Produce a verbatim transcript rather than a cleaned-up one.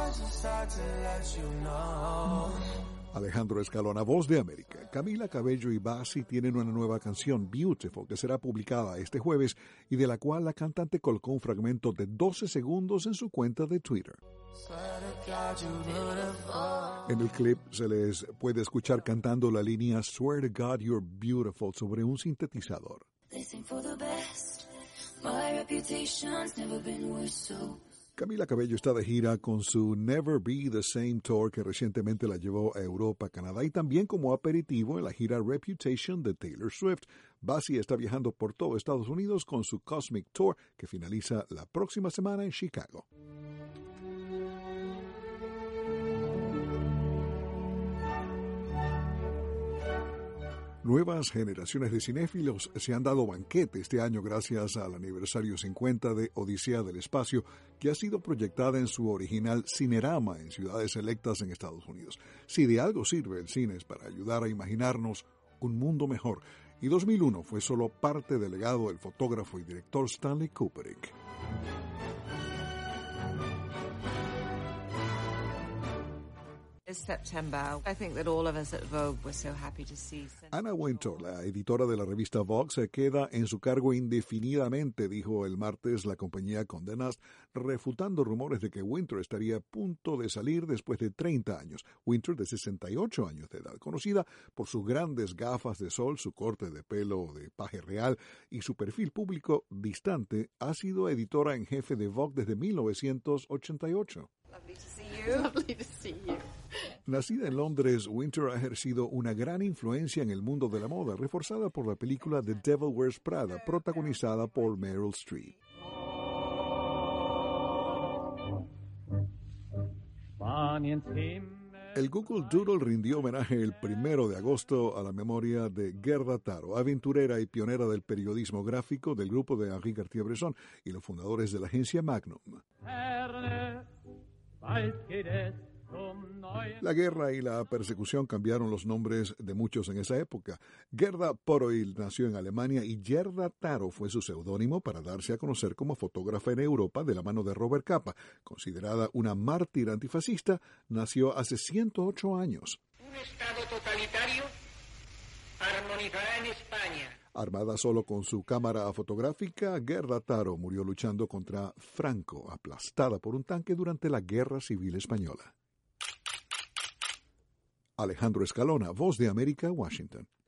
Alejandro Escalona, Voz de América. Camila Cabello y Bassi tienen una nueva canción, Beautiful, que será publicada este jueves y de la cual la cantante colocó un fragmento de doce segundos en su cuenta de Twitter. En el clip se les puede escuchar cantando la línea Swear to God you're beautiful sobre un sintetizador. Camila Cabello está de gira con su Never Be the Same Tour, que recientemente la llevó a Europa, Canadá y también como aperitivo en la gira Reputation de Taylor Swift. Bassi está viajando por todo Estados Unidos con su Cosmic Tour, que finaliza la próxima semana en Chicago. Nuevas generaciones de cinéfilos se han dado banquete este año gracias al aniversario cincuenta de Odisea del Espacio, que ha sido proyectada en su original Cinerama en ciudades selectas en Estados Unidos. Si de algo sirve el cine es para ayudar a imaginarnos un mundo mejor, y dos mil uno fue solo parte del legado del fotógrafo y director Stanley Kubrick. Anna Wintour, la editora de la revista Vogue, se queda en su cargo indefinidamente, dijo el martes la compañía Condé Nast, refutando rumores de que Wintour estaría a punto de salir después de treinta años. Wintour, de sesenta y ocho años de edad, conocida por sus grandes gafas de sol, su corte de pelo de paje real y su perfil público distante, ha sido editora en jefe de Vogue desde mil novecientos ochenta y ocho. Lovely to see you. Lovely to see you. Nacida en Londres, Wintour ha ejercido una gran influencia en el mundo de la moda, reforzada por la película The Devil Wears Prada, protagonizada por Meryl Streep. El Google Doodle rindió homenaje el primero de agosto a la memoria de Gerda Taro, aventurera y pionera del periodismo gráfico del grupo de Henri Cartier-Bresson y los fundadores de la agencia Magnum. La guerra y la persecución cambiaron los nombres de muchos en esa época. Gerda Poroil nació en Alemania y Gerda Taro fue su seudónimo para darse a conocer como fotógrafa en Europa de la mano de Robert Capa. Considerada una mártir antifascista, nació hace ciento ocho años. Un Estado totalitario armonizará en España. Armada solo con su cámara fotográfica, Gerda Taro murió luchando contra Franco, aplastada por un tanque durante la Guerra Civil Española. Alejandro Escalona, Voz de América, Washington.